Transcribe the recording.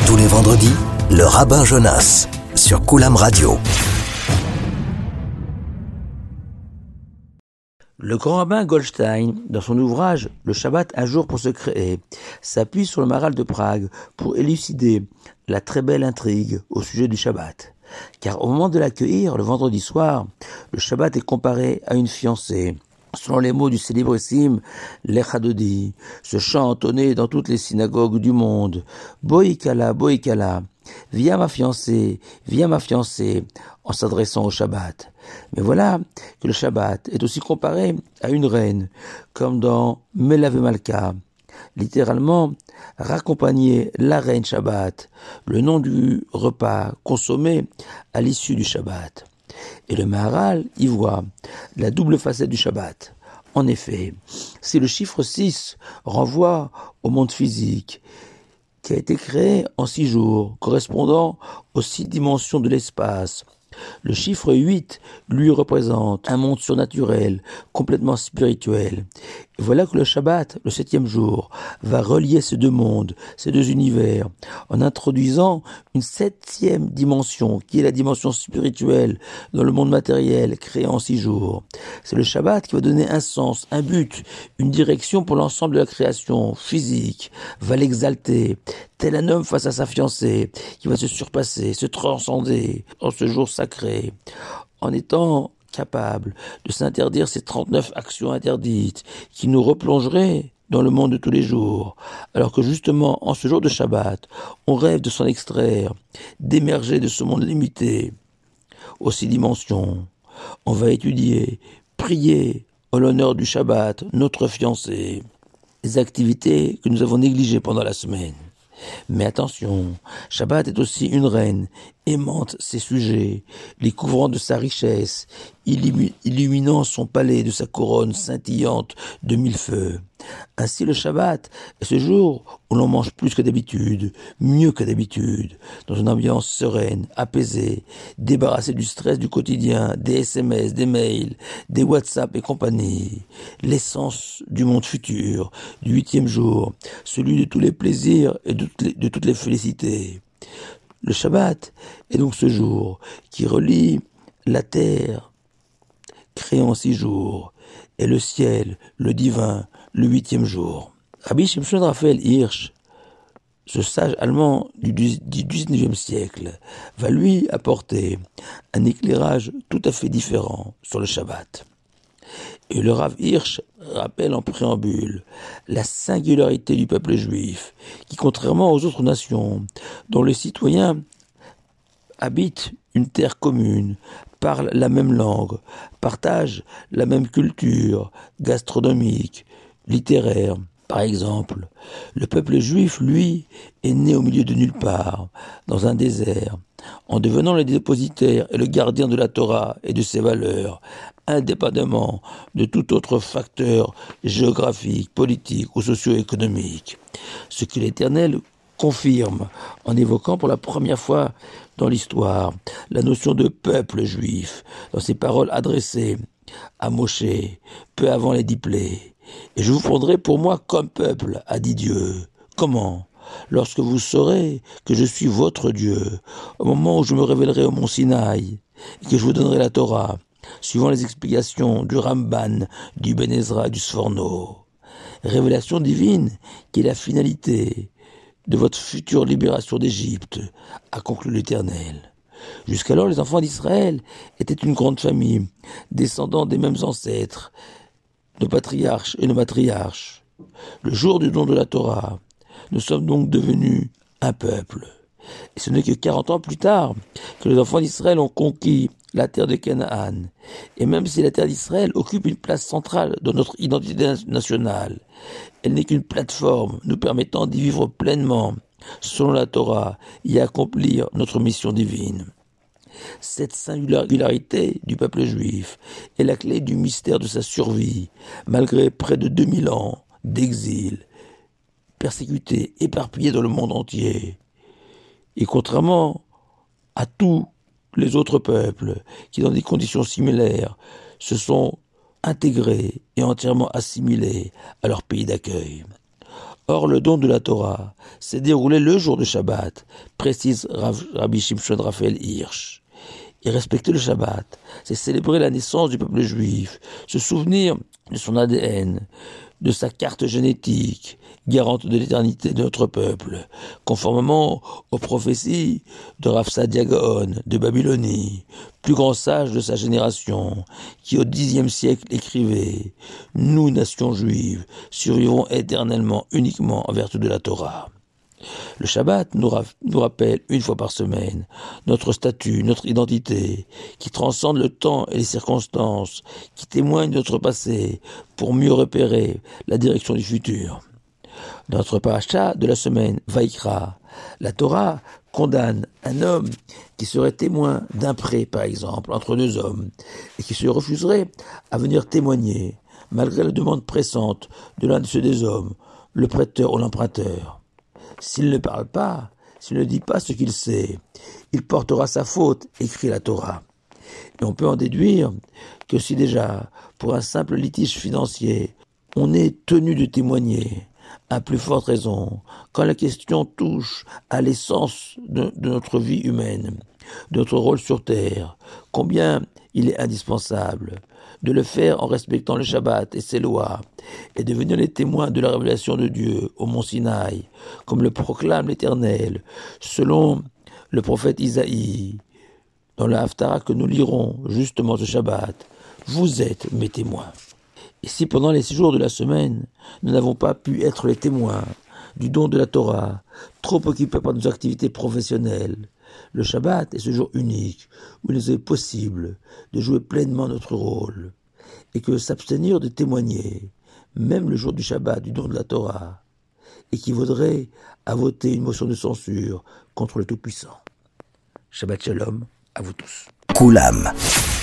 Tous les vendredis, le rabbin Jonas sur Koulam Radio. Le grand rabbin Goldstein, dans son ouvrage « Le Shabbat, un jour pour se créer », s'appuie sur le Maharal de Prague pour élucider la très belle intrigue au sujet du Shabbat. Car au moment de l'accueillir, le vendredi soir, le Shabbat est comparé à une fiancée. Selon les mots du célébrissime l'Echadodi, ce chant entonné dans toutes les synagogues du monde, « Boïkala, Boïkala », viens ma fiancée, en s'adressant au Shabbat. Mais voilà que le Shabbat est aussi comparé à une reine, comme dans Melave Malka, littéralement raccompagner la reine Shabbat, le nom du repas consommé à l'issue du Shabbat. Et le Maharal y voit la double facette du Shabbat. En effet, si le chiffre 6 renvoie au monde physique, qui a été créé en 6 jours, correspondant aux 6 dimensions de l'espace, le chiffre 8, lui, représente un monde surnaturel, complètement spirituel. Et voilà que le Shabbat, le 7e jour, va relier ces deux mondes, ces deux univers, en introduisant une 7e dimension, qui est la dimension spirituelle dans le monde matériel, créé en 6 jours. C'est le Shabbat qui va donner un sens, un but, une direction pour l'ensemble de la création physique, va l'exalter, tel un homme face à sa fiancée, qui va se surpasser, se transcender en ce jour sacré, en étant capable de s'interdire ces 39 actions interdites qui nous replongeraient dans le monde de tous les jours, alors que justement, en ce jour de Shabbat, on rêve de s'en extraire, d'émerger de ce monde limité aux 6 dimensions. On va étudier, prier en l'honneur du Shabbat, notre fiancé, les activités que nous avons négligées pendant la semaine. Mais attention, Shabbat est aussi une reine, aimante ses sujets, les couvrant de sa richesse, illuminant son palais de sa couronne scintillante de 1000 feux. Ainsi le Shabbat est ce jour où l'on mange plus que d'habitude, mieux que d'habitude, dans une ambiance sereine, apaisée, débarrassée du stress du quotidien, des SMS, des mails, des WhatsApp et compagnie. L'essence du monde futur, du 8e jour, celui de tous les plaisirs et de toutes les félicités. Le Shabbat est donc ce jour qui relie la terre, créée en 6 jours, et le ciel, le divin, le 8e jour. Rabbi Shimshon Raphaël Hirsch, ce sage allemand du 19e siècle, va lui apporter un éclairage tout à fait différent sur le Shabbat. Et le Rav Hirsch rappelle en préambule la singularité du peuple juif, qui contrairement aux autres nations, dont les citoyens habitent une terre commune, parlent la même langue, partagent la même culture gastronomique, littéraire. Par exemple, le peuple juif, lui, est né au milieu de nulle part, dans un désert, en devenant le dépositaire et le gardien de la Torah et de ses valeurs, indépendamment de tout autre facteur géographique, politique ou socio-économique. Ce que l'Éternel confirme en évoquant pour la première fois dans l'histoire la notion de peuple juif, dans ses paroles adressées à Moshe, peu avant les 10 plaies. Et je vous prendrai pour moi comme peuple, a dit Dieu. Comment ? Lorsque vous saurez que je suis votre Dieu, au moment où je me révélerai au mont Sinaï, et que je vous donnerai la Torah, suivant les explications du Ramban, du Ben Ezra et du Sforno. Révélation divine qui est la finalité de votre future libération d'Égypte, a conclu l'Éternel. Jusqu'alors, les enfants d'Israël étaient une grande famille, descendant des mêmes ancêtres, nos patriarches et nos matriarches. Le jour du don de la Torah, nous sommes donc devenus un peuple. Et ce n'est que 40 ans plus tard que les enfants d'Israël ont conquis la terre de Canaan. Et même si la terre d'Israël occupe une place centrale dans notre identité nationale, elle n'est qu'une plateforme nous permettant d'y vivre pleinement, selon la Torah, et accomplir notre mission divine. Cette singularité du peuple juif est la clé du mystère de sa survie, malgré près de 2000 ans d'exil, persécuté, éparpillé dans le monde entier. Et contrairement à tous les autres peuples qui, dans des conditions similaires, se sont intégrés et entièrement assimilés à leur pays d'accueil. Or, le don de la Torah s'est déroulé le jour de Shabbat, précise Rabbi Shimshon Raphaël Hirsch. Et respecter le Shabbat, c'est célébrer la naissance du peuple juif, se souvenir de son ADN, de sa carte génétique, garante de l'éternité de notre peuple, conformément aux prophéties de Rav Saadia Gaon de Babylonie, plus grand sage de sa génération, qui au Xe siècle écrivait « Nous, nation juive, survivrons éternellement uniquement en vertu de la Torah ». Le Shabbat nous rappelle une fois par semaine notre statut, notre identité, qui transcende le temps et les circonstances, qui témoigne de notre passé pour mieux repérer la direction du futur. Dans notre paracha de la semaine, Vaïkra, la Torah condamne un homme qui serait témoin d'un prêt, par exemple, entre deux hommes, et qui se refuserait à venir témoigner, malgré la demande pressante de l'un de ces deux hommes, le prêteur ou l'emprunteur. S'il ne parle pas, s'il ne dit pas ce qu'il sait, il portera sa faute, écrit la Torah. Et on peut en déduire que si déjà, pour un simple litige financier, on est tenu de témoigner, à plus forte raison, quand la question touche à l'essence de notre vie humaine, de notre rôle sur terre, combien il est indispensable de le faire en respectant le Shabbat et ses lois, et devenir les témoins de la révélation de Dieu au mont Sinaï, comme le proclame l'Éternel, selon le prophète Isaïe, dans la Haftara que nous lirons justement ce Shabbat. Vous êtes mes témoins. Et si pendant les 6 jours de la semaine, nous n'avons pas pu être les témoins du don de la Torah, trop occupés par nos activités professionnelles, le Shabbat est ce jour unique où il nous est possible de jouer pleinement notre rôle, et que s'abstenir de témoigner, même le jour du Shabbat, du don de la Torah, équivaudrait à voter une motion de censure contre le Tout-Puissant. Shabbat Shalom à vous tous. Koulam.